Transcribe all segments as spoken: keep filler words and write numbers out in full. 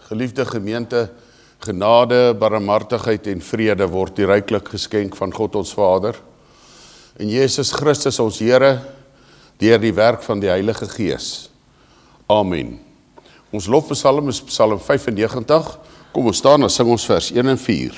Geliefde gemeente, genade, barmhartigheid en vrede word die ryklik geskenk van God ons Vader, en Jesus Christus ons Here, deur die werk van die Heilige Gees. Amen. Ons lofpsalm is Psalm vyfennegentig. Kom ons staan en sing ons vers een en vier.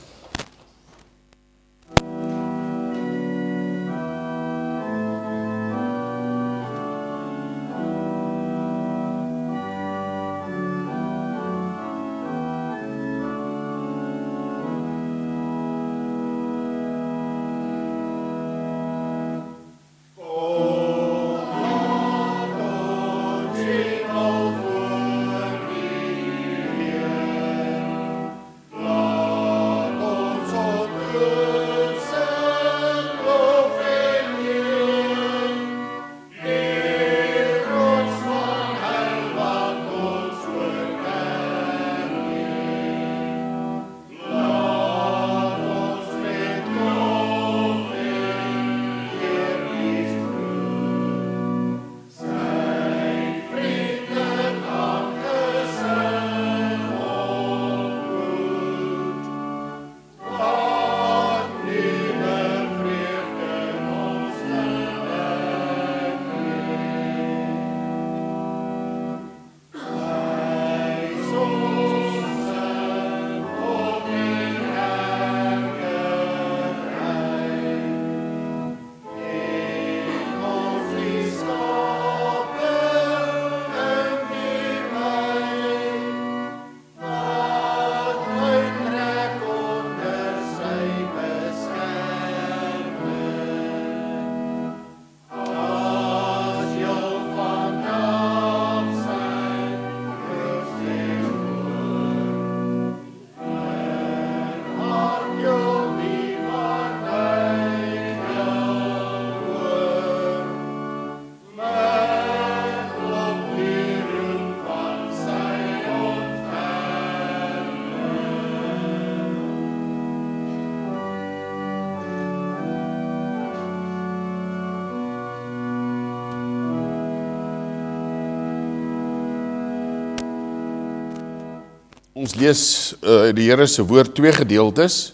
Ons lees uh, die Here se woord twee gedeeltes,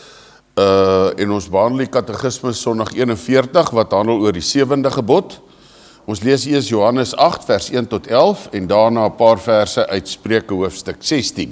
uh, en ons behandel die katekismus Sondag eenenveertig, wat handel oor die sewende gebod. Ons lees eers Johannes agt, vers een tot elf, en daarna 'n paar verse uit Spreuke hoofstuk sestien.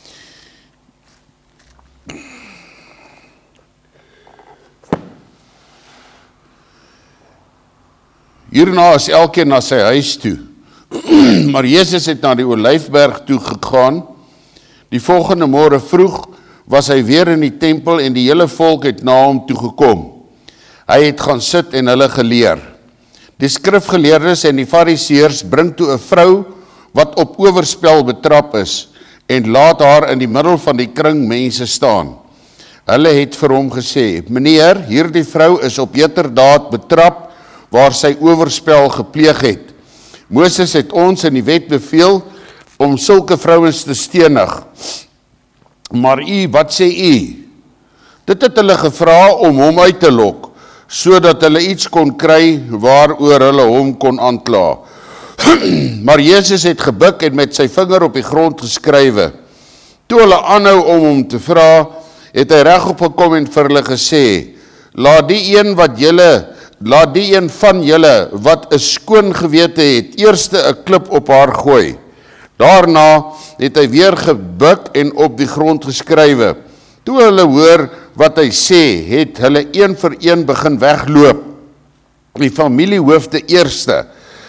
Hierna is elkeen na sy huis toe, maar Jesus het na die Olyfberg toe gegaan. Die volgende môre vroeg was hy weer in die tempel en die hele volk het na hom toe gekom. Hy het gaan sit en hulle geleer. Die skrifgeleerdes en die fariseërs bring toe 'n vrou wat op oorspel betrap is en laat haar in die middel van die kring mense staan. Hulle het vir hom gesê: "Meneer, hierdie vrou is op heterdaad betrap waar sy oorspel gepleeg het. Moses het ons in die wet beveel om sulke vrouens te stenig. Maar u, wat sê u?" Dit het hulle gevra om hom uit te lok, sodat hulle iets kon kry waaroor hulle hom kon aankla. Maar Jesus het gebuk en met sy vinger op die grond geskrywe. Toe hulle aanhou om hom te vra, het hy regop gekom en vir hulle gesê: Laat die een wat julle, laat die een van julle wat 'n skoon gewete het, eerste 'n klip op haar gooi. Daarna het hy weer gebuk en op die grond geskrywe. Toe hulle hoor wat hy sê, het hulle een vir een begin wegloop. Die familiehoofde eerste.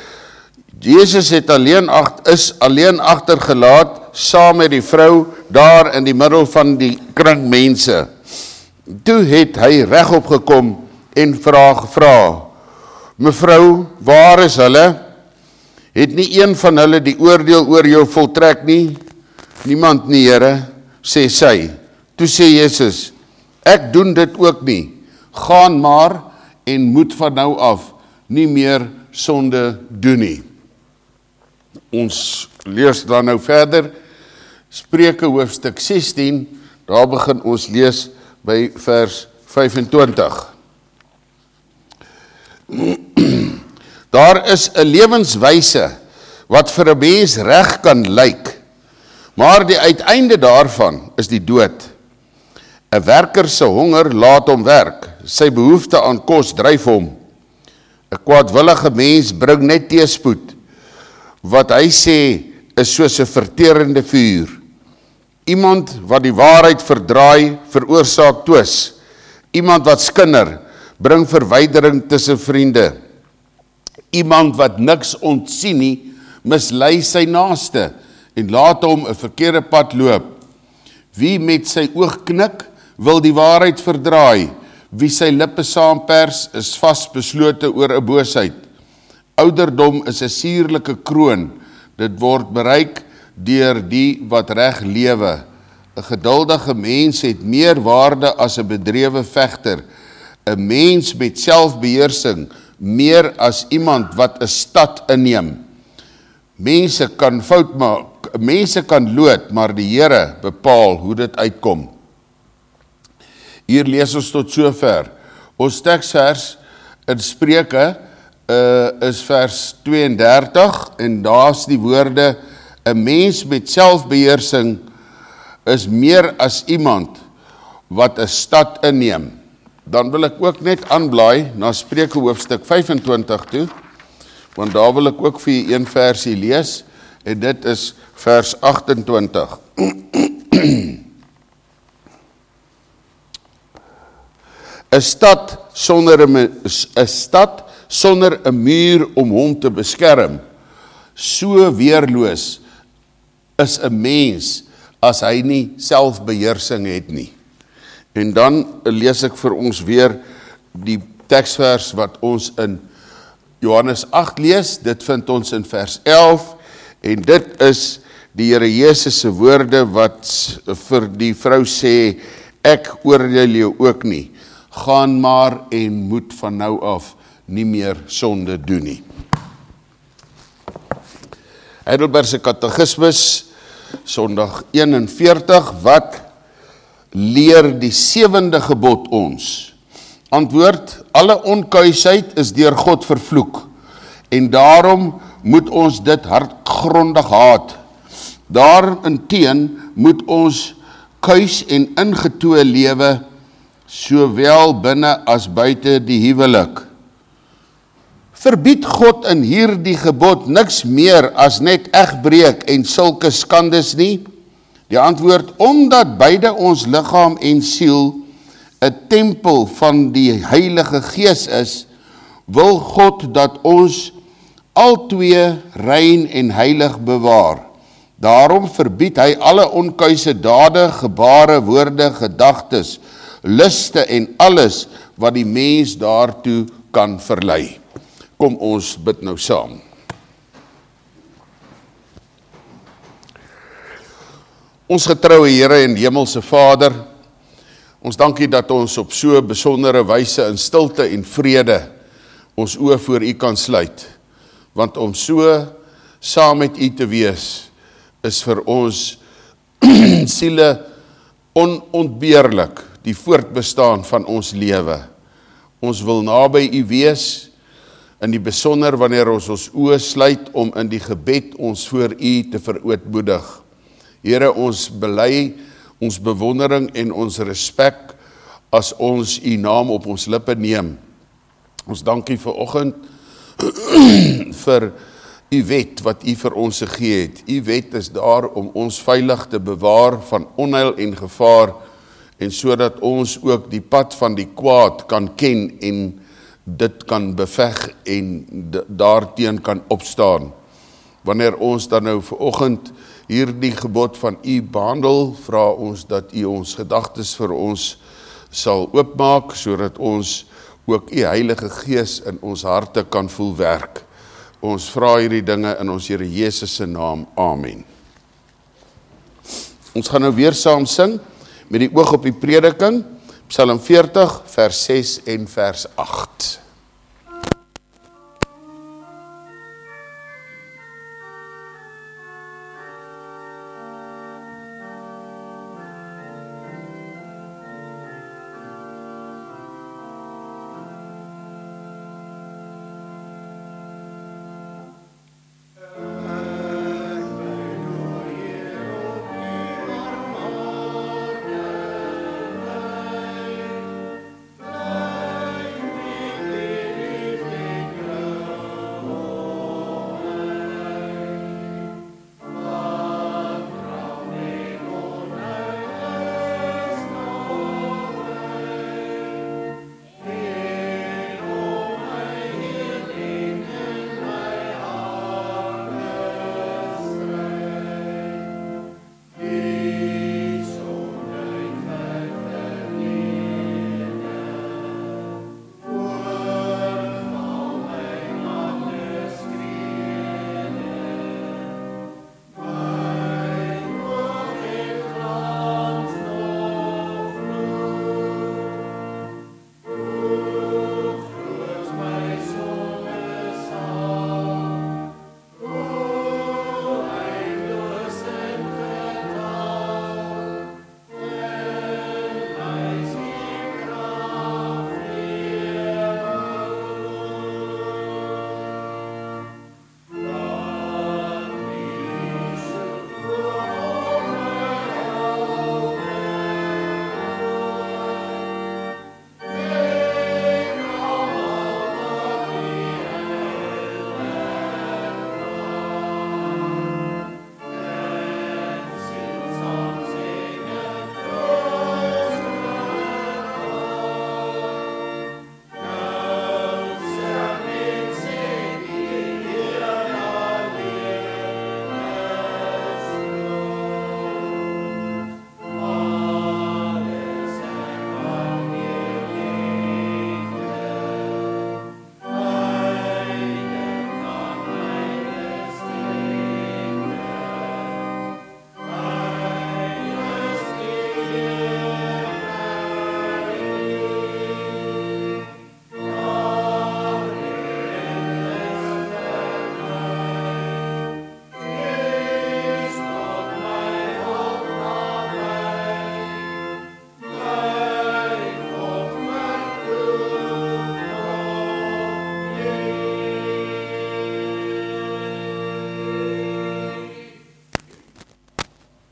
Jesus het alleen agt, is alleen agtergelaat, saam met die vrou, daar in die middel van die kring mense. Toe het hy regop gekom en vra gevra: "Mevrou, waar is hulle? Het nie een van hulle die oordeel oor jou voltrek nie?" "Niemand nie, Here," sê sy. Toe sê Jesus: "Ek doen dit ook nie. Gaan maar en moet van nou af nie meer sonde doen nie." Ons lees dan nou verder, Spreuke hoofstuk sestien, daar begin ons lees by vers vyfentwintig. Daar is 'n lewenswyse wat vir 'n mens reg kan lyk, Maar die uiteinde daarvan is die dood. 'n Werker se honger laat hom werk. Sy behoefte aan kos dryf hom. 'n Kwaadwillige mens bring net teëspoed. Wat hy sê is soos 'n verterende vuur. Iemand wat die waarheid verdraai, veroorsaak twis. Iemand wat skinder, bring verwydering tussen vriende. Iemand wat niks ontsien nie, mislei sy naaste en laat hom 'n verkeerde pad loop. Wie met sy oog knik, wil die waarheid verdraai. Wie sy lippe saampers, is vasbeslote oor 'n boosheid. Ouderdom is 'n suurlike kroon. Dit word bereik deur die wat reg lewe. 'n Geduldige mens het meer waarde as 'n bedrewe vegter. 'n Mens met selfbeheersing meer as iemand wat 'n stad inneem. Mense kan fout maak, mense kan lood, maar die Here bepaal hoe dit uitkom. Hier lees ons tot sover. Ons teksvers in Spreuke uh, is vers tweeëndertig en daar's die woorde: 'n mens met selfbeheersing is meer as iemand wat 'n stad inneem. Dan wil ek ook net aanblaai na Spreuke hoofstuk vyfentwintig toe, want daar wil ek ook vir julle een versie lees, en dit is vers agtentwintig. 'n stad sonder 'n 'n stad sonder 'n muur om hom te beskerm, so weerloos is 'n mens as hy nie selfbeheersing het nie. En dan lees ek vir ons weer die teksvers wat ons in Johannes agt lees. Dit vind ons in vers elf, en dit is die Here Jesus se woorde wat vir die vrou sê: ek oordeel jou ook nie. Gaan maar en moet van nou af nie meer sonde doen nie. Heidelbergse Katekismus, Sondag eenenveertig, wat leer die sewende gebod ons? Antwoord: alle onkuisheid is deur God vervloek, en daarom moet ons dit hartgrondig haat. Daarenteen moet ons kuis en ingetoe lewe, sowel binne as buite die huwelik. Verbied God in hierdie gebod niks meer as net egbreek en sulke skandes nie? Die antwoord: omdat beide ons liggaam en siel 'n tempel van die Heilige Gees is, wil God dat ons altwee rein en heilig bewaar. Daarom verbied hy alle onkuise dade, gebare, woorde, gedagtes, luste en alles wat die mens daartoe kan verlei. Kom ons bid nou saam. Ons getroue Here en Hemelse Vader, ons dankie dat ons op so besondere wyse in stilte en vrede ons oë voor U kan sluit, want om so saam met U te wees is vir ons siele onontbeerlik die voortbestaan van ons lewe. Ons wil naby U wees, in die besonder wanneer ons ons oë sluit om in die gebed ons voor U te verootmoedig. Here, ons bely ons bewondering en ons respek as ons U naam op ons lippe neem. Ons dankie vir oggend vir U wet wat U vir ons gegee het. U wet is daar om ons veilig te bewaar van onheil en gevaar, en sodat ons ook die pad van die kwaad kan ken en dit kan beveg en daarteen kan opstaan. Wanneer ons dan nou vanoggend hierdie gebod van U behandel, vra ons dat U ons gedagtes vir ons sal oopmaak, sodat ons ook U Heilige Gees in ons harte kan voel werk. Ons vra hierdie dinge in ons Here Jesus se naam. Amen. Ons gaan nou weer saam sing met die oog op die prediking, Psalm veertig, vers ses en vers agt.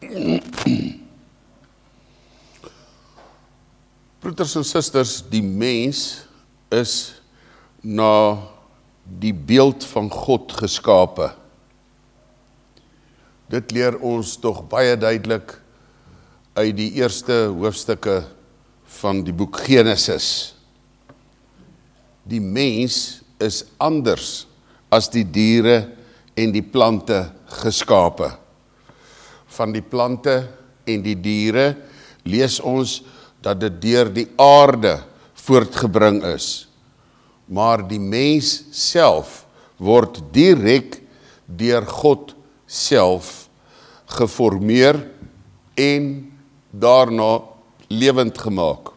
Broeders en susters, die mens is na die beeld van God geskape. Dit leer ons tog baie duidelik uit die eerste hoofstukke van die boek Genesis. Die mens is anders as die diere en die plante geskape. Van die plante en die diere lees ons dat dit deur die aarde voortgebring is. Maar die mens self word direk deur God self geformeer en daarna lewend gemaak.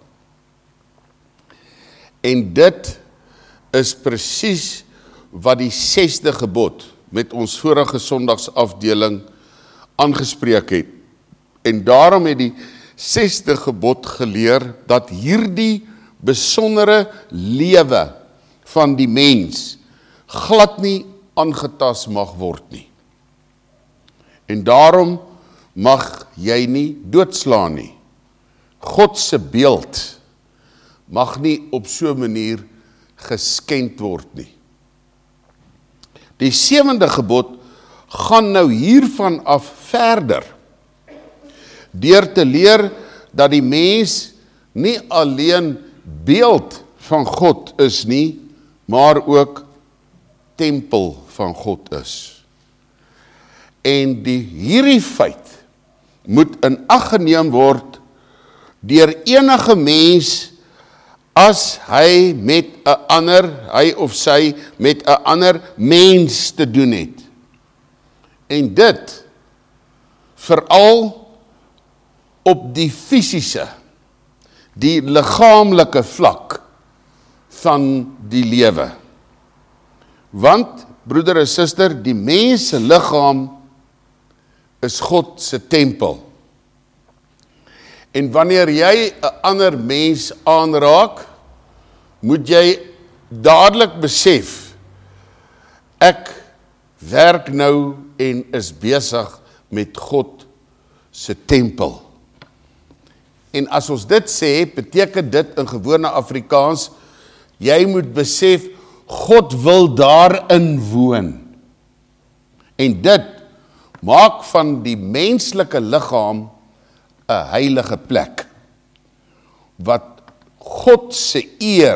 En dit is presies wat die sesde gebod met ons vorige sondagsafdeling aangespreek het. En daarom het die sesde gebod geleer dat hierdie besondere lewe van die mens glad nie aangetast mag word nie. En daarom mag jy nie doodslaan nie. God se beeld mag nie op so 'n manier geskend word nie. Die sewende gebod gaan nou hiervan af verder, deur te leer dat die mens nie alleen beeld van God is nie, maar ook tempel van God is. En die hierdie feit moet in ag geneem word deur enige mens as hy met 'n ander, hy of sy met 'n ander mens te doen het. En dit veral op die fisiese, die liggaamlike vlak van die lewe. Want, broeder en suster, die mens se liggaam is God se tempel. En wanneer jy 'n ander mens aanraak, moet jy dadelik besef, ek werk nou en is besig met God se tempel. En as ons dit sê, beteken dit in gewone Afrikaans, jy moet besef, God wil daarin woon. En dit maak van die menslike liggaam 'n heilige plek, wat God se eer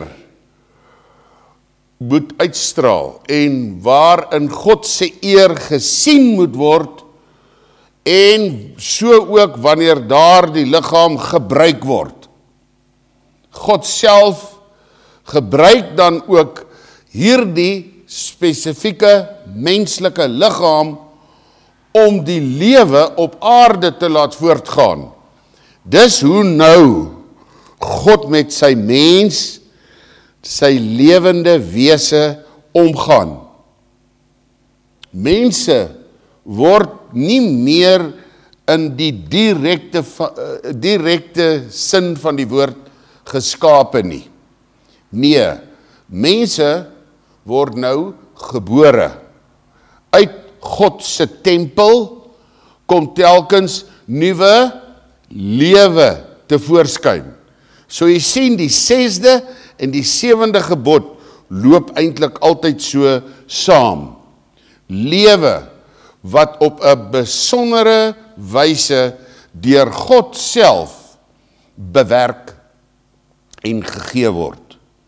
moet uitstraal, en waarin God se eer gesien moet word, en so ook wanneer daar die liggaam gebruik word. God self gebruik dan ook hierdie spesifieke menslike liggaam om die lewe op aarde te laat voortgaan. Dis hoe nou God met sy mens, sy lewende wese omgaan. Mense word nie meer in die direkte, direkte sin van die woord geskape nie. Nee, mense word nou gebore. Uit God se tempel kom telkens nuwe lewe tevoorskyn. So jy sien, die sesde en die sewende gebod loop eintlik altyd so saam. Lewe wat op 'n besondere wyse deur God self bewerk en gegee word.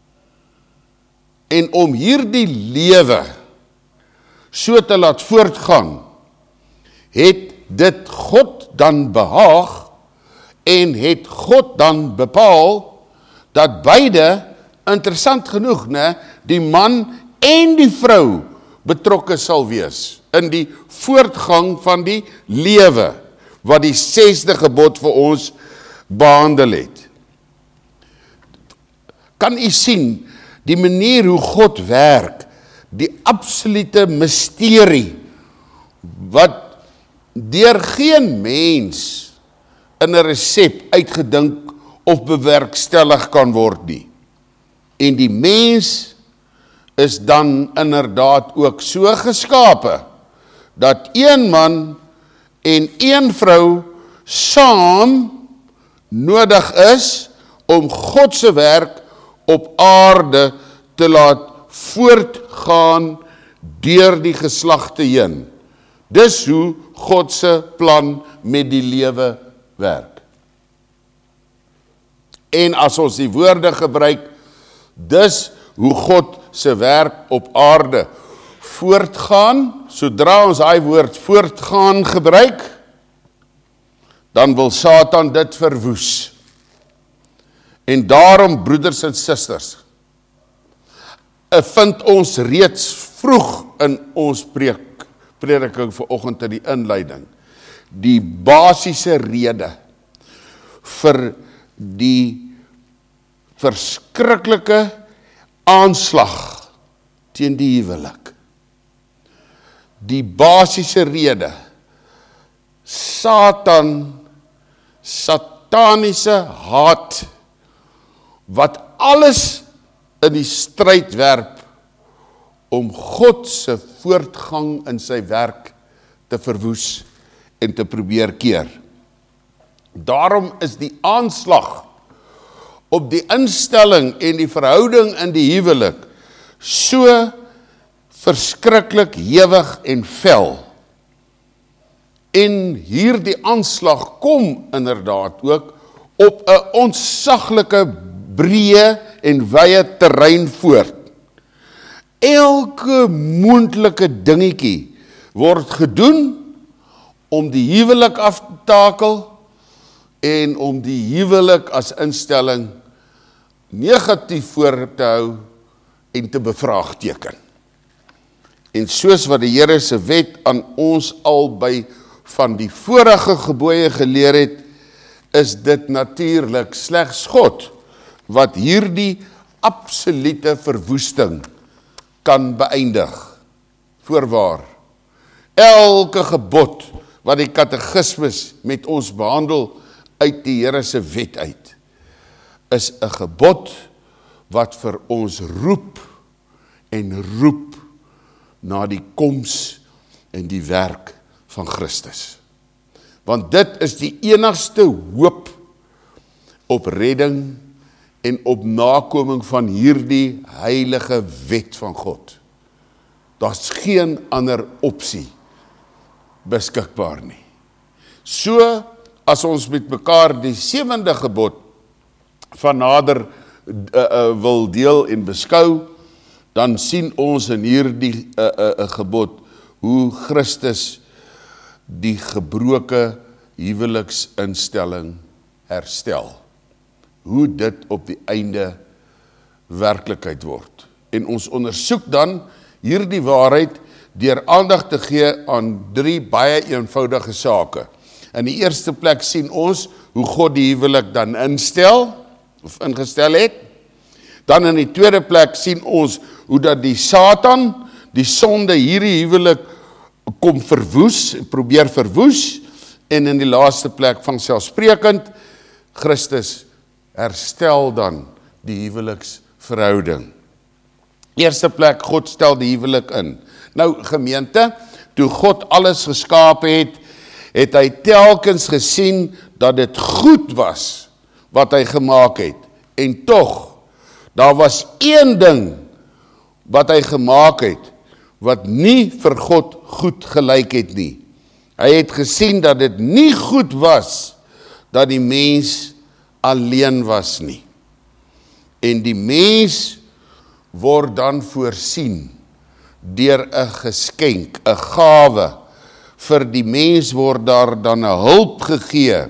En om hierdie lewe so te laat voortgaan, het dit God dan behaag en het God dan bepaal dat beide, interessant genoeg, né, die man en die vrou betrokke sal wees in die voortgang van die lewe wat die sesde gebod vir ons behandel het. Kan u sien die manier hoe God werk, die absolute misterie wat deur geen mens in 'n resep uitgedink of bewerkstellig kan word nie. En die mens is dan inderdaad ook so geskape dat een man en een vrou saam nodig is om God se werk op aarde te laat voortgaan deur die geslagte heen. Dis hoe God se plan met die lewe werk. En as ons die woorde gebruik, dis hoe God se werk op aarde voortgaan, sodra ons daai woord voortgaan gebruik, dan wil Satan dit verwoes. En daarom, broeders en susters, vind ons reeds vroeg in ons preek, prediking vanoggend in die inleiding, die basiese rede vir die verskriklike aanslag teen die huwelik. Die basiese rede, Satan, sataniese haat, wat alles in die stryd werp om God se voortgang in sy werk te verwoes en te probeer keer. Daarom is die aanslag op die instelling en die verhouding in die huwelik so verskriklik hewig en fel. En hierdie aanslag kom inderdaad ook op 'n ontsaglike breë en wye terrein voort. Elke moontlike dingetjie word gedoen om die huwelik af te takel en om die huwelik as instelling negatief voor te hou en te bevraagteken. En soos wat die Here se wet aan ons al by van die vorige gebooie geleer het, is dit natuurlik slegs God wat hierdie absolute verwoesting kan beëindig. Voorwaar, elke gebod wat die katekismes met ons behandel uit die Here se wet uit, is 'n gebod wat vir ons roep en roep na die koms en die werk van Christus. Want dit is die enigste hoop op redding en op nakoming van hierdie heilige wet van God. Daar's geen ander opsie beskikbaar nie. So as ons met mekaar die sewende gebod van nader uh, uh, wil deel en beskou, dan sien ons in hierdie uh, uh, uh, gebod hoe Christus die gebroke huweliksinstelling herstel. Hoe dit op die einde werklikheid word. En ons ondersoek dan hierdie waarheid deur aandag te gee aan drie baie eenvoudige sake. In die eerste plek sien ons hoe God die huwelik dan instel, of ingestel het. Dan in die tweede plek sien ons hoe dat die Satan, die sonde hierdie huwelik kom verwoes, probeer verwoes, en in die laaste plek van selfsprekend, Christus herstel dan die huweliksverhouding. Eerste plek, God stel die huwelik in. Nou gemeente, toe God alles geskaap het, het hy telkens gesien dat dit goed was wat hy gemaak het. En tog, daar was een ding wat hy gemaak het, wat nie vir God goed gelyk het nie. Hy het gesien dat dit nie goed was, dat die mens alleen was nie. En die mens word dan voorsien deur 'n geskenk, 'n gawe. Vir die mens word daar dan 'n hulp gegee.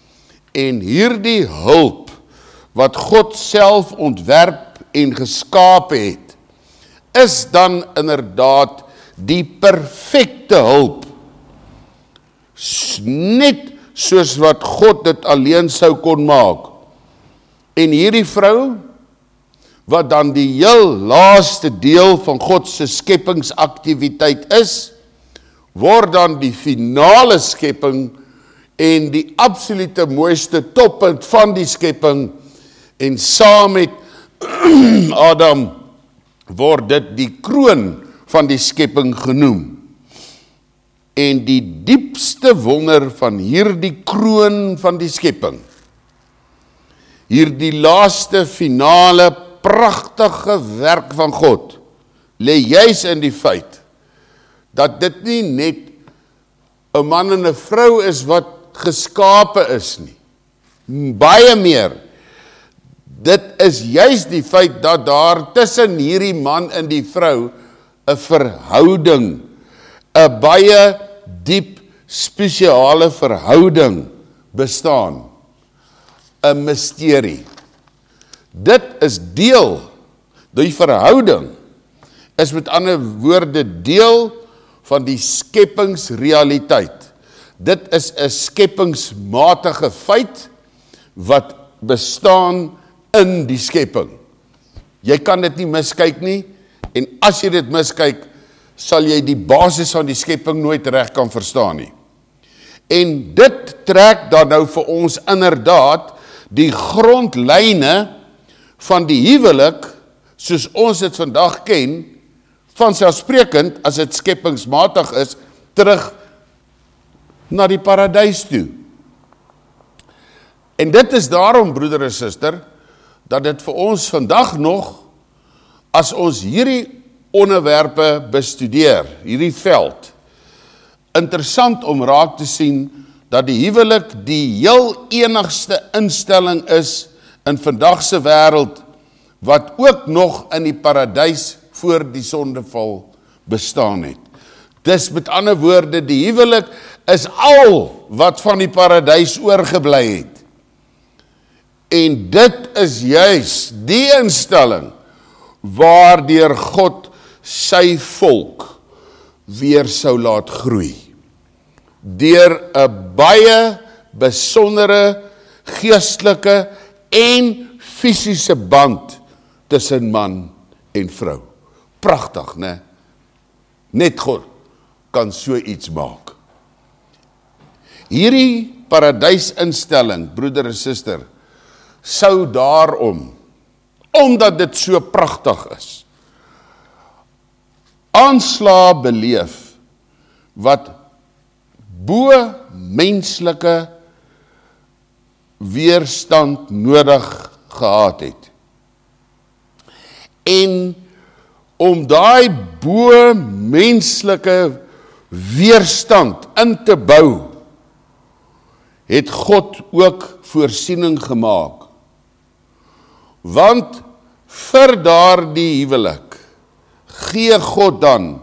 En hierdie hulp wat God self ontwerp en geskaap het, is dan inderdaad die perfekte hulp. Net soos wat God dit alleen sou kon maak. En hierdie vrou, wat dan die heel laaste deel van God se skepingsaktiwiteit is, word dan die finale skepping en die absolute mooiste toppunt van die skepping, en saam met Adam word dit die kroon van die skepping genoem. en die diepste wonder van hierdie kroon van die skepping, hierdie laaste finale pragtige werk van God, lê juis in die feit dat dit nie net 'n man en 'n vrou is wat geskape is nie. Baie meer. Dit is juis die feit dat daar tussen hierdie man en die vrou 'n verhouding, 'n baie diep spesiale verhouding bestaan. 'n Misterie. Dit is deel, die verhouding is met ander woorde deel van die skepingsrealiteit. Dit is 'n skepingsmatige feit wat bestaan in die skepping. Jy kan dit nie miskyk nie, en as jy dit miskyk, sal jy die basis van die skepping nooit reg kan verstaan nie. En dit trek dan nou vir ons inderdaad die grondlyne van die huwelik, soos ons dit vandag ken, vanselfsprekend as dit skepingsmatig is, terug na die paradys toe. En dit is daarom, broeder en suster, dat dit vir ons vandag nog, as ons hierdie onderwerpe bestudeer, hierdie veld, interessant om raak te sien, dat die huwelik die heel enigste instelling is in vandagse wêreld, wat ook nog in die paradys voor die sondeval bestaan het. Dis met ander woorde, die huwelik is al wat van die paradys oorgebly het. En dit is juis die instelling waardeur God sy volk weer sou laat groei. Deur 'n baie besondere geestelike en fisiese band tussen man en vrou. Pragtig, né? Net God kan so iets maak. Hierdie paradysinstelling, broeder en suster, sou daarom, omdat dit so pragtig is, aanslae beleef wat bo menslike weerstand nodig gehad het. En om daai bo menslike weerstand in te bou, het God ook voorsiening gemaak. Want vir daardie huwelik gee God dan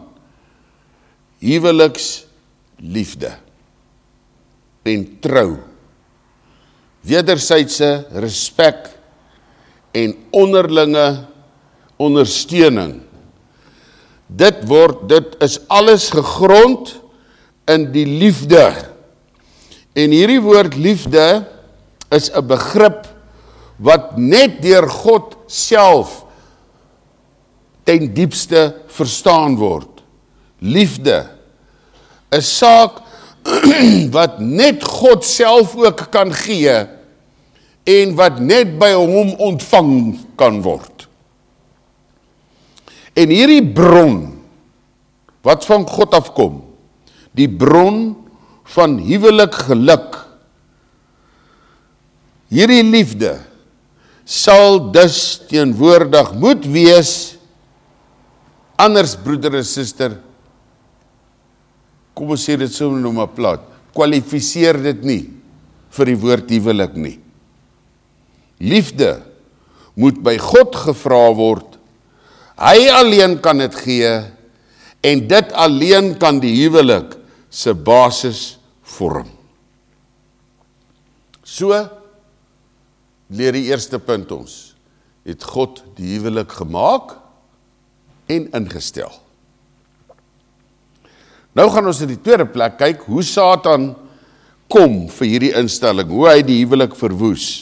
huweliksliefde en trou, wederwysige respek en onderlinge ondersteuning. Dit word, dit is alles gegrond in die liefde. En hierdie woord liefde is 'n begrip wat net deur God self ten diepste verstaan word. Liefde, 'n saak wat net God self ook kan gee en wat net by hom ontvang kan word. En hierdie bron wat van God afkom, die bron van huwelik geluk, hierdie liefde sal dus teenwoordig moet wees, anders broeder en suster, kom ons sê dit so nou maar plat, kwalifiseer dit nie vir die woord huwelik nie. Liefde moet by God gevra word, hy alleen kan dit gee, en dit alleen kan die huwelik se basis vorm. So leer die eerste punt ons, het God die huwelik gemaak en ingestel. Nou gaan ons in die tweede plek kyk, hoe Satan kom vir hierdie instelling, hoe hy die huwelik verwoes.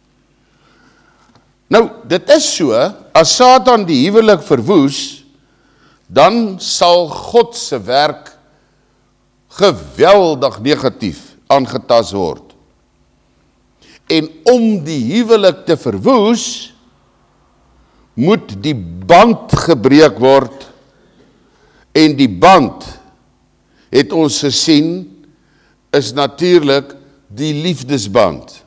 Nou, dit is so, as Satan die huwelik verwoes, dan sal God se werk geweldig negatief aangetast word. En om die huwelik te verwoes, moet die band gebreek word, en die band, het ons gesien, is natuurlik die liefdesband.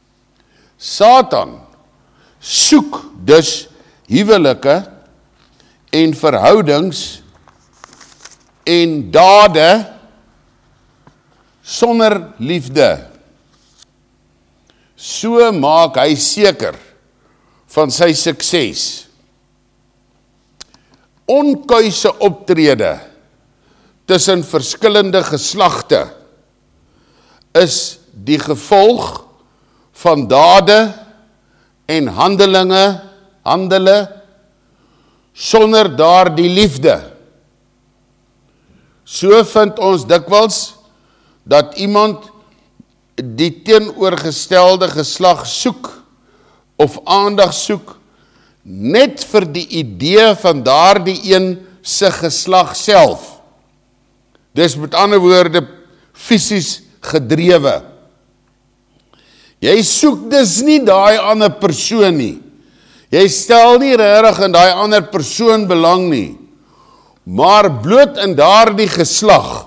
Satan soek dus huwelike en verhoudings en dade sonder liefde. So maak hy seker van sy sukses. Onkuise optrede tussen verskillende geslagte is die gevolg van dade en handelinge, handele sonder daardie liefde. So vind ons dikwels dat iemand die teenoorgestelde geslag soek of aandag soek net vir die idee van daardie een se geslag self. Dis met ander woorde fisies gedrewe. Jy soek dus nie daai ander persoon nie. Jy stel nie regtig in daai ander persoon belang nie, maar bloot in daardie geslag.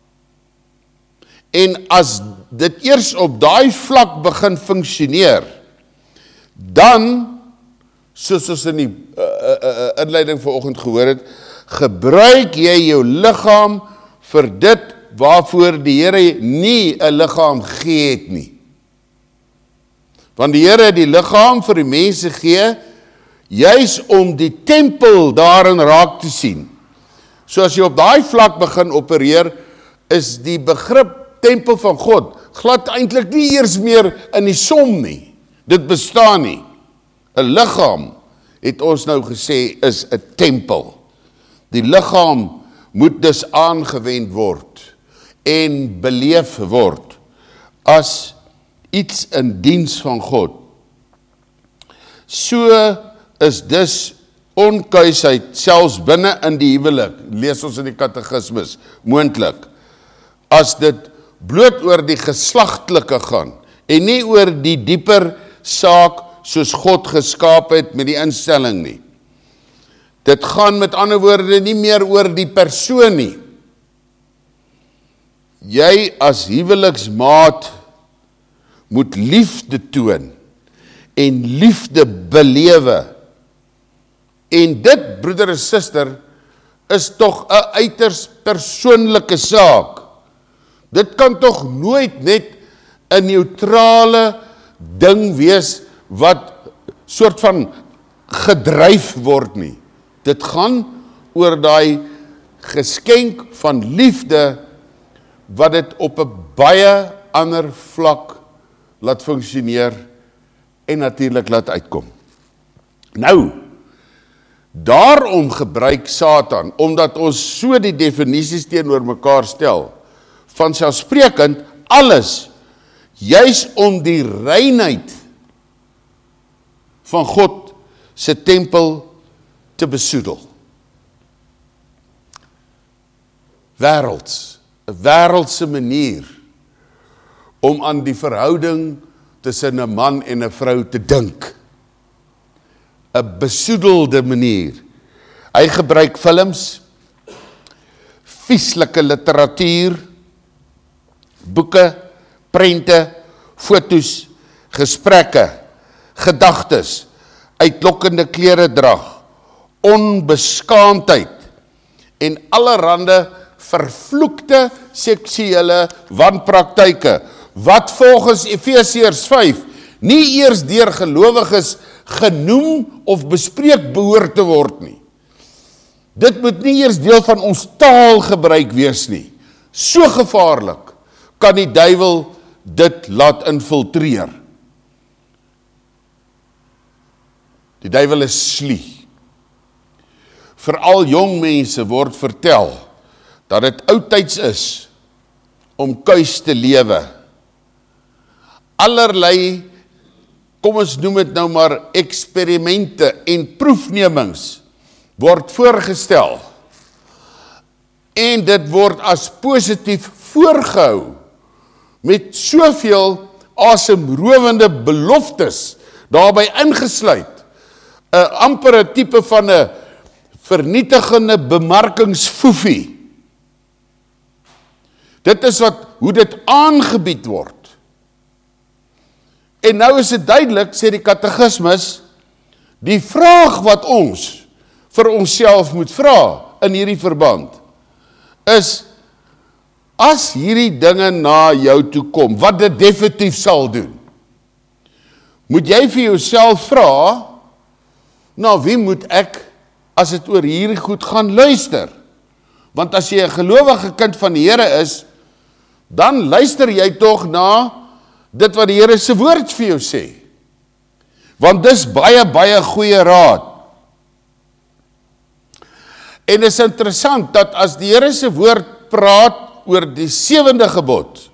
En as dit eers op daai vlak begin funksioneer, dan, soos ons in die uh, uh, uh, inleiding vanoggend gehoor het, gebruik jy jou liggaam vir dit waarvoor die Here nie 'n liggaam gegee het nie. Want die Here het die liggaam vir die mense gee, juis om die tempel daarin raak te sien. So as jy op daai vlak begin opereer, is die begrip tempel van God glad eintlik nie eers meer in die som nie. Dit bestaan nie. 'n Liggaam, het ons nou gesê, is 'n tempel. Die liggaam moet dus aangewend word en beleef word as iets in diens van God. So is dus onkuisheid selfs binne in die huwelik, lees ons in die katekismus, moontlik, as dit bloot oor die geslagtelike gaan, en nie oor die dieper saak soos God geskaap het met die instelling nie. Dit gaan met ander woorde nie meer oor die persoon nie. Jy as huweliksmaat moet liefde toon en liefde belewe. En dit, broeder en suster, is tog 'n uiters persoonlike saak. Dit kan tog nooit net 'n neutrale ding wees wat soort van gedryf word nie. Dit gaan oor daai geskenk van liefde wat dit op 'n baie ander vlak laat funksioneer en natuurlik laat uitkom. Nou, daarom gebruik Satan, omdat ons so die definisies teenoor mekaar stel, vanselfsprekend alles, juis om die reinheid van God se tempel te besoedel. Wêrelds, 'n wêreldse manier om aan die verhouding tussen 'n man en 'n vrou te dink. 'n Besoedelde manier. Hy gebruik films, vieslike literatuur, boeke, prente, fotos, gesprekke, gedagtes, uitlokkende kleredrag, onbeskaamdheid en allerhande vervloekte seksuele wanpraktyke, wat volgens Efesiërs vyf nie eers deur gelowiges genoem of bespreek behoort te word nie. Dit moet nie eers deel van ons taalgebruik wees nie. So gevaarlik kan die duiwel dit laat infiltreer. Die duiwel is slie. Veral jong mense word vertel dat dit oudtyds is om kuis te lewe. Allerlei, kom ons noem dit nou maar, eksperimente en proefnemings word voorgestel. En dit word as positief voorgehou met soveel asemrowende beloftes daarbey ingesluit. 'n ampere tipe van 'n vernietigende bemarkingsfoefie. Dit is wat, hoe dit aangebied word. En nou is dit duidelik, sê die katekismus, die vraag wat ons vir onsself moet vra in hierdie verband, is, as hierdie dinge na jou toe kom, wat dit definitief sal doen, moet jy vir jouself vra, na wie moet ek, as dit oor hierdie goed gaan luister? Want as jy 'n gelowige kind van die Here is, dan luister jy tog na dit wat die Here se woord vir jou sê. Want dis baie, baie goeie raad. En dit is interessant, dat as die Here se woord praat oor die sewende gebod,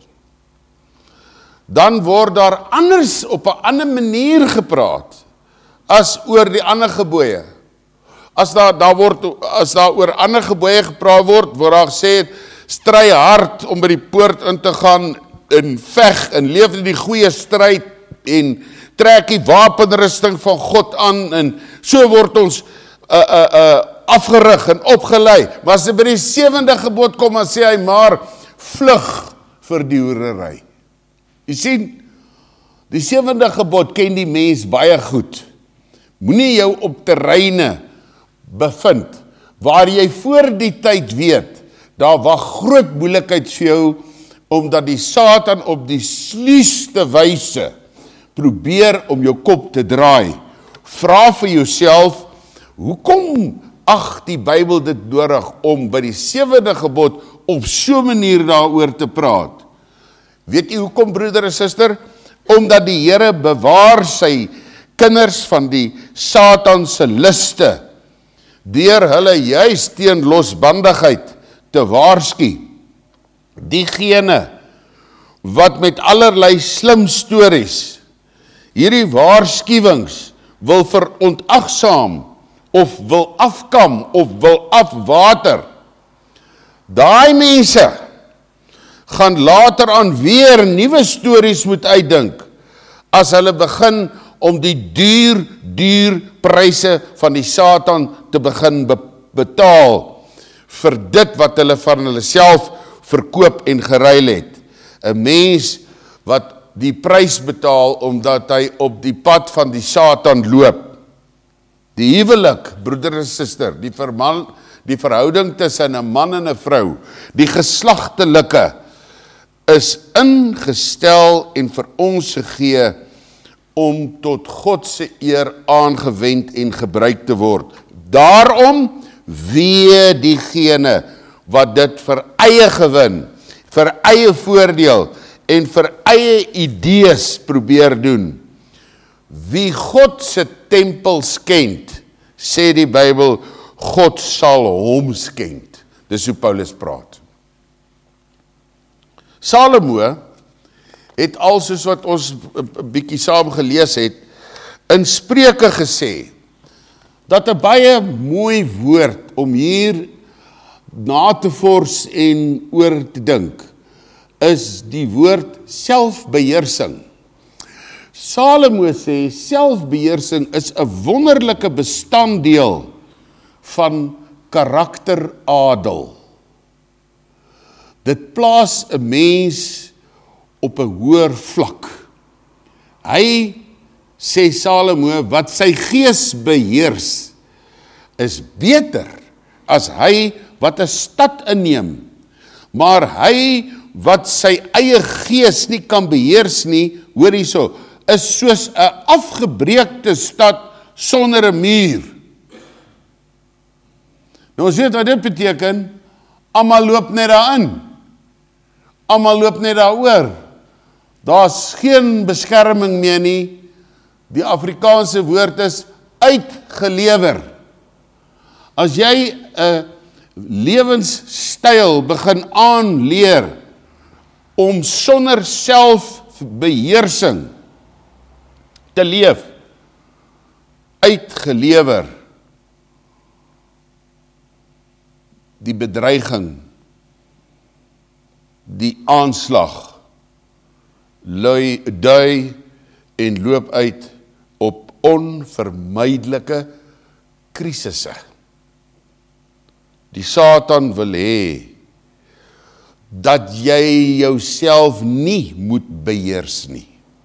dan word daar anders, op 'n ander manier gepraat, as oor die ander gebooie. As daar, daar word, as daar oor ander gebooie gepraat word, word daar gesê, stry hard om by die poort in te gaan, en veg, en leef in die goeie stryd, en trek die wapenrusting van God aan, en so word ons uh, uh, uh, afgerig en opgelei. Maar as hy by die sewende gebod kom, dan sê hy maar, vlug vir die hoerery. Jy sien, die sewende gebod ken die mens baie goed. Moenie jou op terreine bevind, waar jy voor die tyd weet, daar wag groot moeilikheid vir jou, omdat die Satan op die sluiste wyse probeer om jou kop te draai. Vra vir jouself, hoekom ag die Bybel dit nodig om by die sewende gebod op so 'n manier daaroor te praat? Weet jy hoekom, broeder en suster? Omdat die Here bewaar sy kinders van die Satan se liste, deur hulle juis teen losbandigheid te waarsku. Diegene wat met allerlei slim stories hierdie waarskuwings wil verontagsaam, of wil afkam, of wil afwater, daai mense gaan later aan weer nuwe stories moet uitdink, as hulle begin om die duur, duur pryse van die Satan te begin be betaal, vir dit wat hulle van hulle self verkoop en geruil het. 'n Mens wat die prys betaal, omdat hy op die pad van die Satan loop. Die huwelik, broeder en suster, die, verman, die verhouding tussen 'n man en 'n vrou, die geslagtelike, is ingestel en vir ons gegee, om tot God se eer aangewend en gebruik te word. Daarom wee diegene wat dit vir eie gewin, vir eie voordeel en vir eie idees probeer doen. Wie God se tempel skend, sê die Bybel, God sal hom skend. Dis hoe Paulus praat. Salomo het al soos wat ons 'n bietjie saam gelees het, in Spreuke gesê, dat 'n baie mooi woord om hier na te vors en oor te dink, is die woord selfbeheersing. Salomo sê, selfbeheersing is 'n wonderlike bestanddeel van karakteradel. Dit plaas 'n mens op 'n hoër vlak. Hy, sê Salomo, wat sy gees beheers, is beter as hy wat 'n stad inneem. Maar hy wat sy eie gees nie kan beheers nie, hoor hierso, is soos 'n afgebreekte stad sonder 'n muur. Nou ons weet wat dit beteken, almal loop net daarin. Almal loop net daaroor. Daar's geen beskerming meer nie. Die Afrikaanse woord is uitgelewer. As jy 'n lewenstyl begin aanleer om sonder selfbeheersing te leef, uitgelewer, die bedreiging, die aanslag, lui, dui en loop uit op onvermydelike krisisse. Die Satan wil hê dat jy jouself nie moet beheers nie.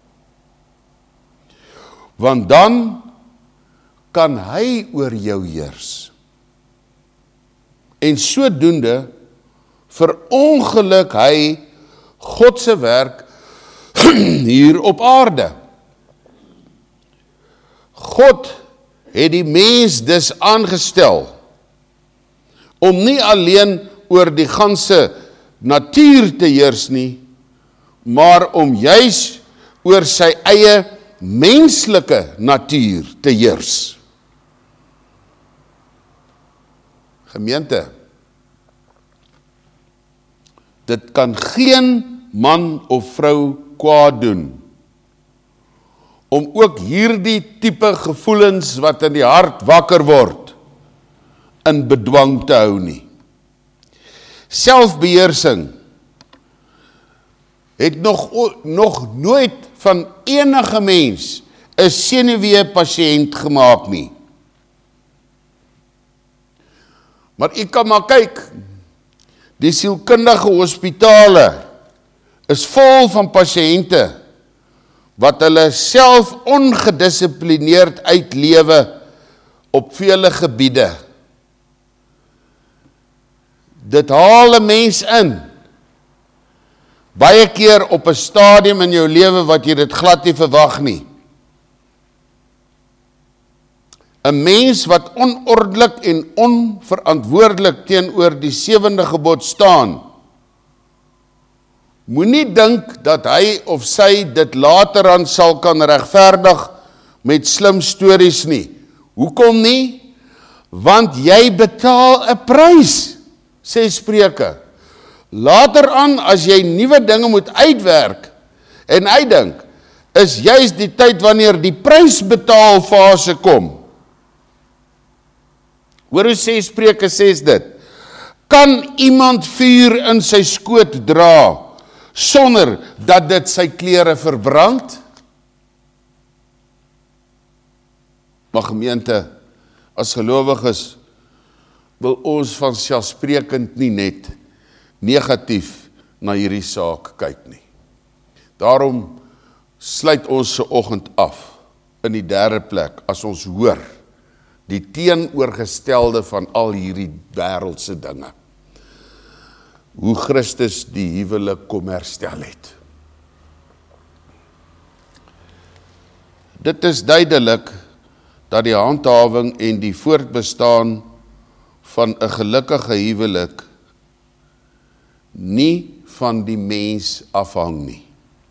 Want dan kan hy oor jou heers. En sodoende verongeluk hy God se werk hier op aarde. God het die mens dus aangestel om nie alleen oor die ganse natuur te heers nie, maar om juis oor sy eie menslike natuur te heers. Gemeente, dit kan geen man of vrou kwaad doen om ook hierdie tipe gevoelens wat in die hart wakker word, in bedwang te hou nie. Selfbeheersing het nog, nog nooit van enige mens 'n senuwee pasiënt gemaak nie. Maar ek kan maar kyk, die sielkundige hospitale is vol van pasiënte wat hulle self ongedissiplineerd uitlewe op vele gebiede. Dit haal 'n mens in. Baie keer op 'n stadium in jou lewe wat jy dit glad nie verwag nie. 'n Mens wat onordelik en onverantwoordelik teenoor die sewende gebod staan, moenie dink dat hy of sy dit later aan sal kan regverdig met slim stories nie. Hoekom nie? Want jy betaal 'n prys, sê Spreuke. Later aan, as jy nuwe dinge moet uitwerk en uitdink, is juist die tyd wanneer die prysbetaalfase kom. Hoor hoe sê Spreuke ses dit? Kan iemand vuur in sy skoot dra sonder dat dit sy klere verbrand? Maar gemeente, as gelowiges wil ons vanselfsprekend nie net negatief na hierdie saak kyk nie. Daarom sluit ons se oggend af in die derde plek as ons hoor die teenoorgestelde van al hierdie wêreldse dinge. Hoe Christus die huwelik kom herstel het. Dit is duidelik dat die handhawing en die voortbestaan van 'n gelukkige huwelik nie van die mens afhang nie.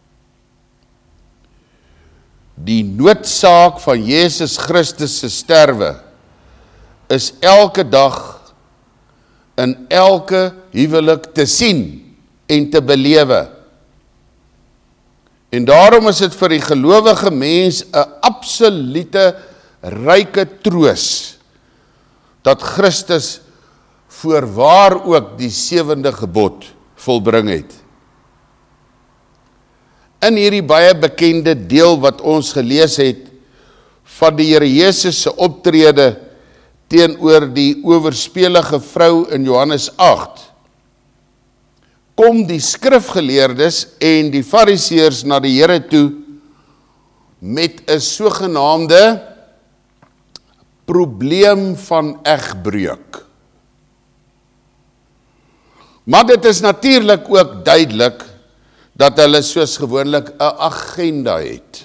Die noodsaak van Jesus Christus se sterwe is elke dag in elke huwelik te sien en te belewe. En daarom is dit vir die gelowige mens 'n absolute ryke troos dat Christus voorwaar ook die sewende gebod volbring het. In hierdie baie bekende deel wat ons gelees het van die Here Jesus se optrede teenoor die owerspelige vrou in Johannes agt, kom die skrifgeleerdes en die fariseërs na die Here toe met 'n sogenaamde probleem van egbreuk. Maar dit is natuurlik ook duidelik dat hulle soos gewoonlik 'n agenda het.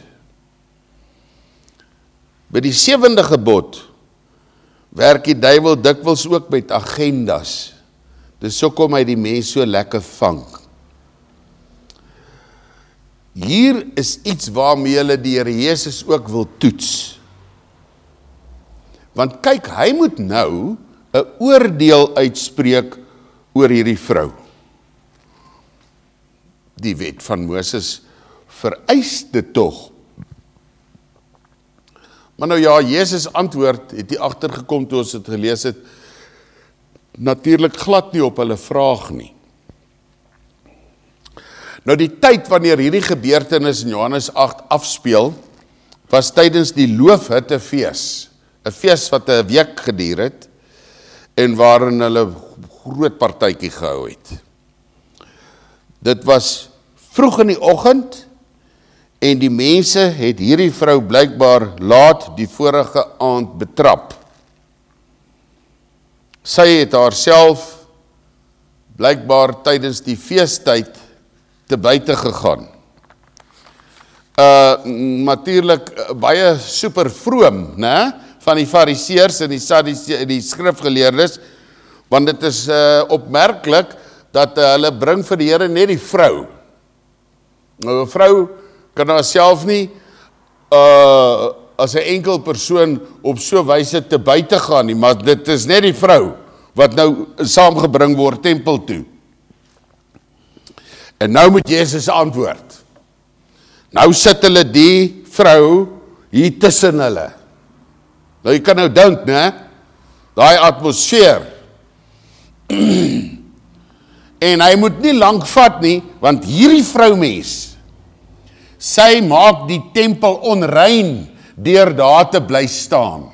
By die sewende gebod werk die duiwel dikwels ook met agendas. Dis hoekom hy die mens so lekker vang. Hier is iets waarmee hulle die Here Jesus ook wil toets. Want kyk, hy moet nou 'n oordeel uitspreek oor hierdie vrou. Die wet van Moses vereis dit tog. Maar nou ja, Jesus antwoord, het hy agtergekom toe ons dit gelees het, natuurlik glad nie op hulle vraag nie. Nou die tyd wanneer hierdie gebeurtenis in Johannes agt afspeel, was tydens die loofhuttefees, 'n fees wat 'n week geduur het, en waarin hulle groot partytjie gehou het. Dit was vroeg in die oggend, en die mense het hierdie vrou blykbaar laat die vorige aand betrap. Sy het haarself blykbaar tydens die feestyd te buite gegaan. Uh, natuurlijk baie super vroom, né, van die fariseërs en die Sadduseërs en die skrifgeleerdes, want dit is uh, opmerklik dat uh, hulle bring vir die Here net die vrou. Nou, 'n vrou kan haarself nie uh, as 'n enkel persoon op so wyse te buite gaan nie, maar dit is net die vrou wat nou saamgebring word tempel toe. En nou moet Jesus antwoord. Nou sit hulle die vrou hier tussen hulle. Nou jy kan nou dink, né? Daai atmosfeer. En hy moet nie lank vat nie, want hierdie vroumens, sy maak die tempel onrein deur daar te bly staan.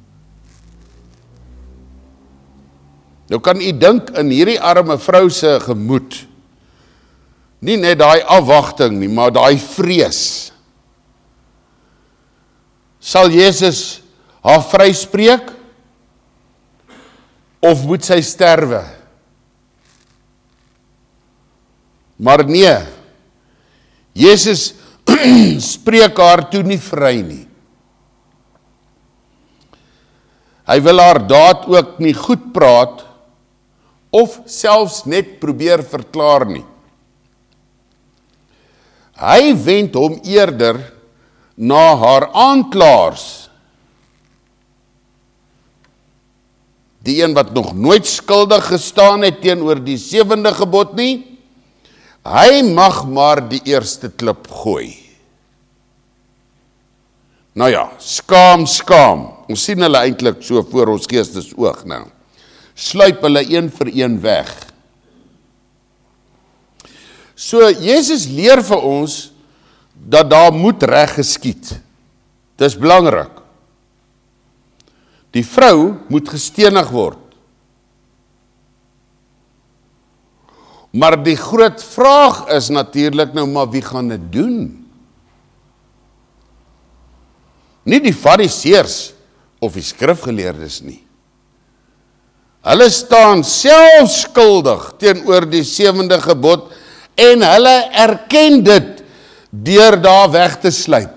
Nou kan u dink in hierdie arme vrou se gemoed, nie net daai afwagting nie, maar daai vrees. Sal Jesus haar vryspreek, of moet sy sterwe? Maar nee, Jesus spreek haar toe nie vry nie. Hy wil haar daad ook nie goed praat, of selfs net probeer verklaar nie. Hy wend hom eerder na haar aanklaers, die een wat nog nooit skuldig gestaan het teenoor die sewende gebod nie. Hy mag maar die eerste klip gooi. Nou ja, skaam, skaam. Ons sien hulle eintlik so voor ons geestesoog nou. Sluip hulle een vir een weg. So, Jesus leer vir ons dat daar moet reg geskied. Dis belangrik. Die vrou moet gestenig word. Maar die groot vraag is natuurlik nou, maar wie gaan dit doen? Nie die fariseërs of die skrifgeleerdes nie. Hulle staan self skuldig teenoor die sewende gebod en hulle erken dit deur daar weg te sluip.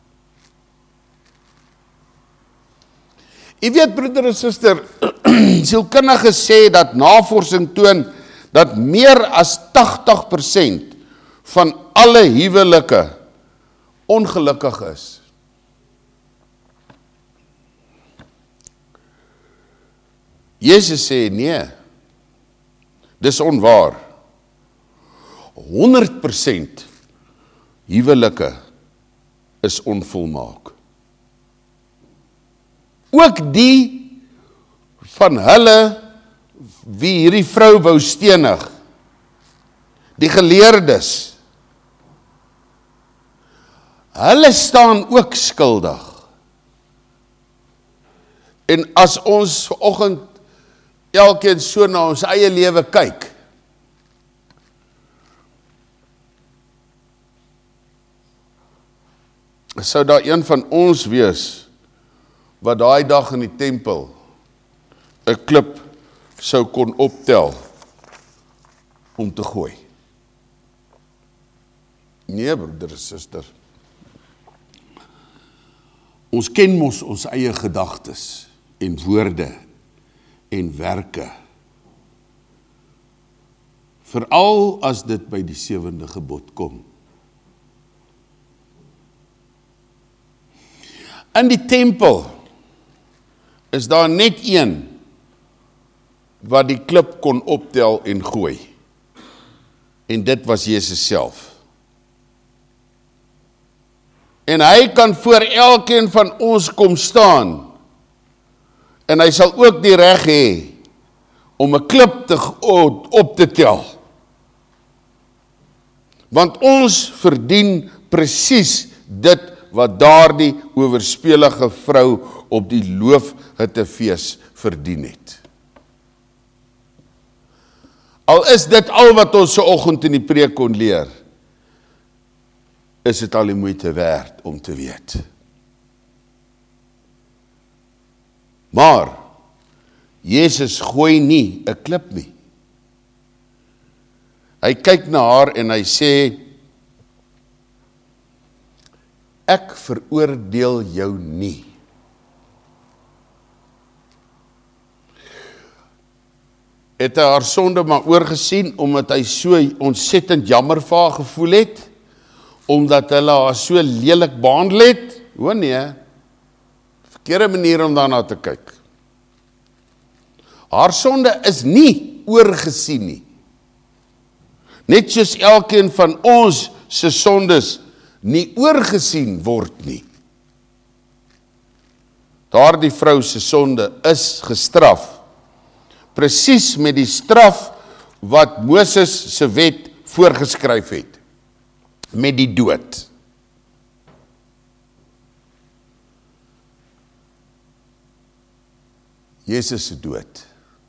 Jy weet, broeder en suster, sielkundiges sê dat navorsing toon dat meer as tagtig persent van alle huwelike ongelukkig is. Jesus sê nee, dis onwaar. honderd persent huwelike is onvolmaak. Ook die van hulle wie hierdie vrou wou stenig, die geleerdes, hulle staan ook skuldig. En as ons vanoggend elkeen so na ons eie lewe kyk, sou daar een van ons wees, wat daai dag in die tempel, 'n klip sou kon optel, om te gooi. Nee, broeder en suster. Ons ken mos ons eie gedagtes, en woorde, en werke. Veral as dit by die sewende gebod kom. In die tempel is daar net een wat die klip kon optel en gooi. En dit was Jesus self. En hy kan voor elkeen van ons kom staan. En hy sal ook die reg hê om 'n klip te op te tel. Want ons verdien presies dit wat daardie owerspelige vrou op die loofhuttefees verdien het. Al is dit al wat ons so oggend in die preek kon leer, is dit al die moeite werd om te weet. Maar, Jezus gooi nie 'n klip nie. Hy kyk na haar en hy sê, ek veroordeel jou nie. Het hy haar sonde maar oorgesien, omdat hy so ontsettend jammer vir haar gevoel het, omdat hulle haar so lelik behandel het? O nee, verkeerde manier om daarna te kyk. Haar sonde is nie oorgesien nie. Net soos elkeen van ons se sondes nie oorgesien word nie. Daardie vrou se sonde is gestraf, presies met die straf wat Moses se wet voorgeskryf het, met die dood. Jezus se dood.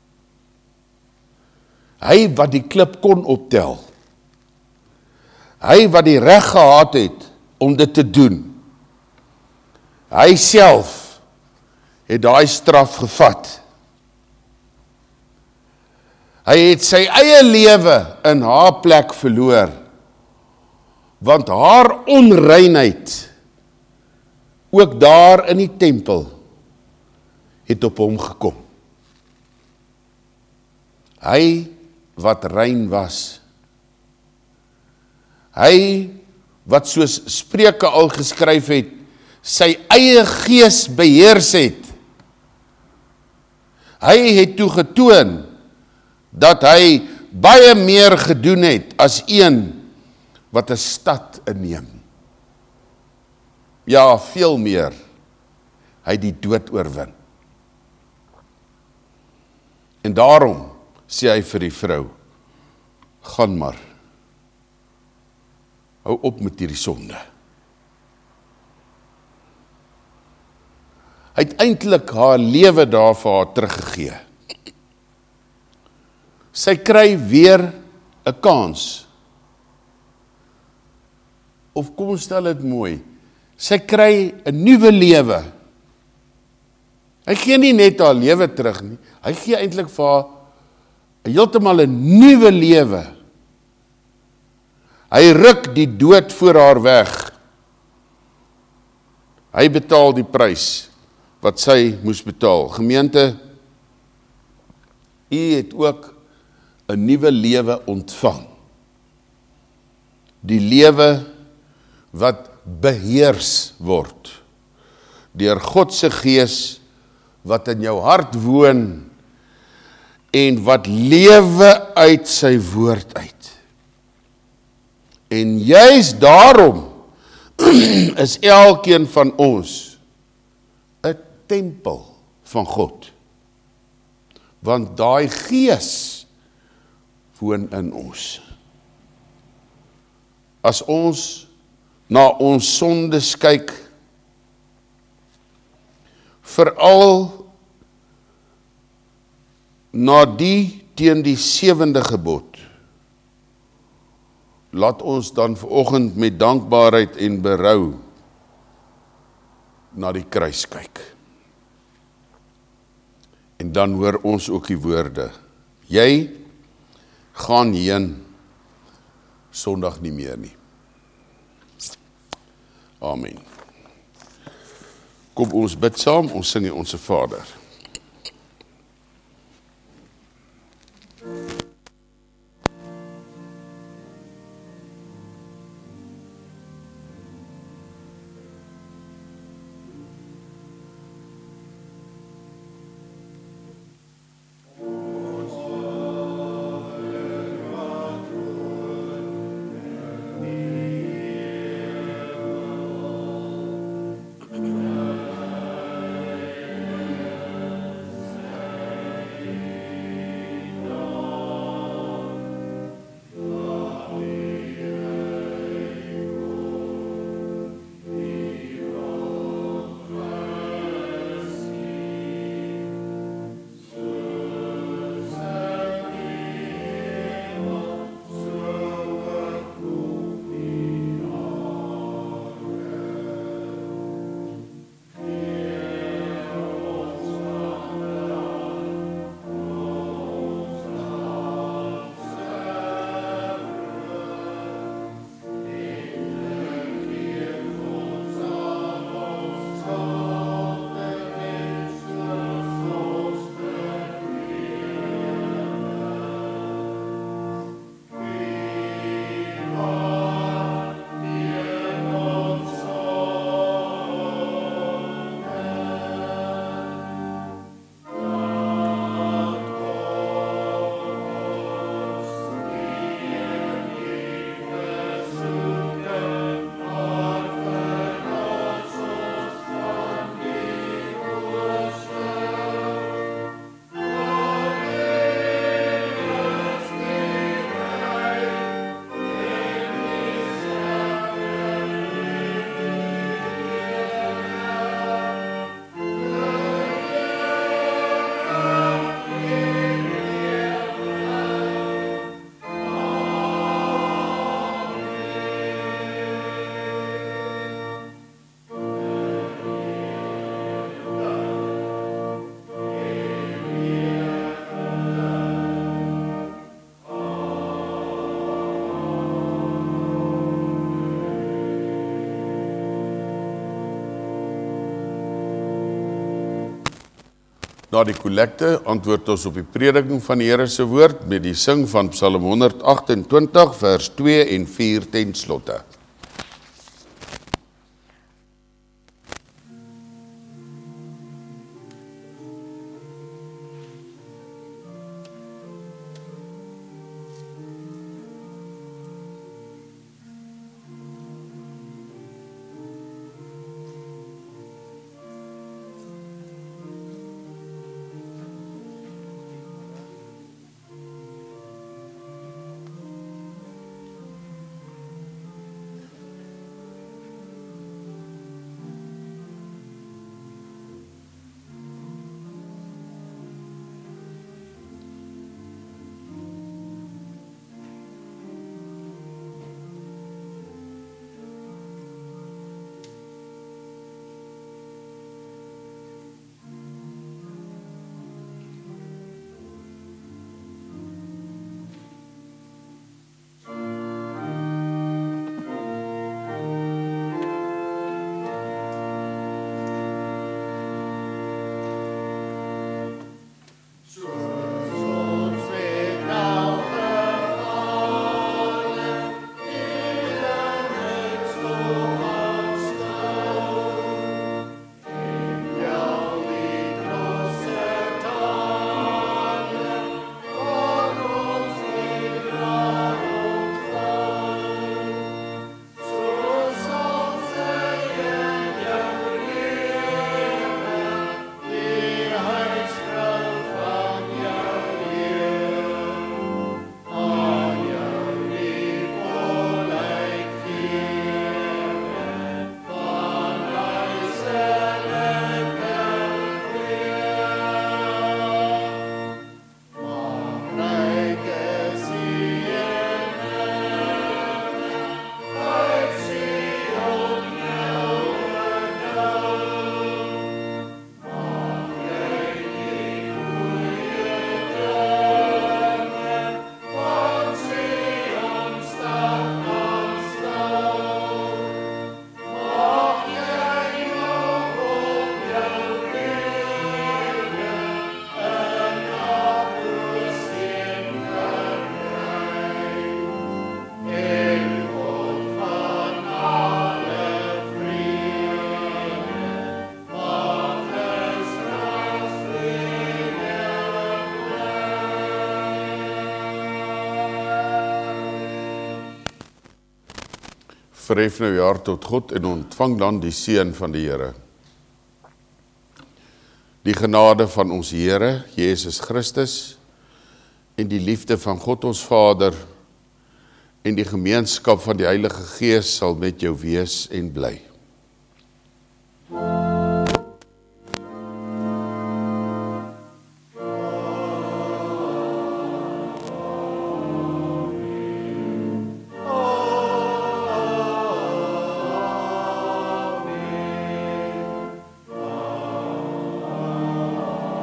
Hy wat die klip kon optel, hy wat die reg gehad het om dit te doen, hy self het daai straf gevat. Hy het sy eie lewe in haar plek verloor, want haar onreinheid, ook daar in die tempel, het op hom gekom. Hy wat rein was, hy wat soos Spreuke al geskryf het, sy eie gees beheers het. Hy het toe getoon, dat hy baie meer gedoen het, as een wat 'n stad inneem. Ja, veel meer. Hy het die dood oorwin. En daarom sê hy vir die vrou, gaan maar, hou op met hierdie sonde. Hy het eintlik haar lewe daar vir haar teruggegee. Sy kry weer 'n kans. Of kom ons stel dit mooi, sy kry 'n nuwe lewe. Hy gee nie net haar lewe terug nie, hy gee eintlik vir haar heeltemal 'n nuwe lewe. Hy ruk die dood voor haar weg. Hy betaal die prys wat sy moes betaal. Gemeente, u het ook 'n nuwe lewe ontvang. Die lewe wat beheers word deur God se Gees wat in jou hart woon en wat lewe uit sy woord uit. En juist daarom is elkeen van ons 'n tempel van God. Want daai Gees woon in ons. As ons na ons sondes kyk, veral na die teen die sewende gebod, laat ons dan vanoggend met dankbaarheid en berou na die kruis kyk. En dan hoor ons ook die woorde, jy gaan heen, Sondag nie meer nie. Amen. Kom ons bid saam, ons sing Onse Vader. Na die kollekte antwoord ons op die prediking van die Here se woord met die sing van Psalm honderd agt-en-twintig vers twee en vier ten slotte. Verhef nou jou hart tot God en ontvang dan die seën van die Here. Die genade van ons Here, Jesus Christus, en die liefde van God ons Vader, en die gemeenskap van die Heilige Gees sal met jou wees en bly.